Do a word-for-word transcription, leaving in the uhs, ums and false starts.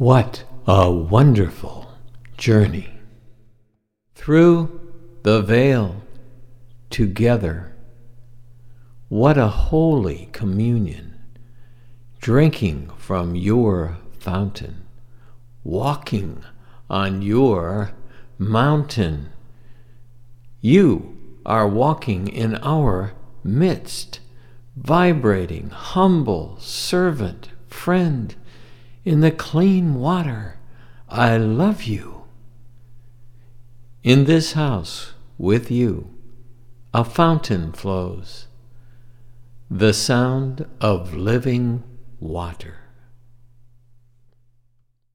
What a wonderful journey! Through the veil together. What a holy communion! Drinking from your fountain, walking on your mountain. You are walking in our midst, vibrating, humble servant, friend, in the clean water. I love you. In this house with you, a fountain flows, the sound of living water.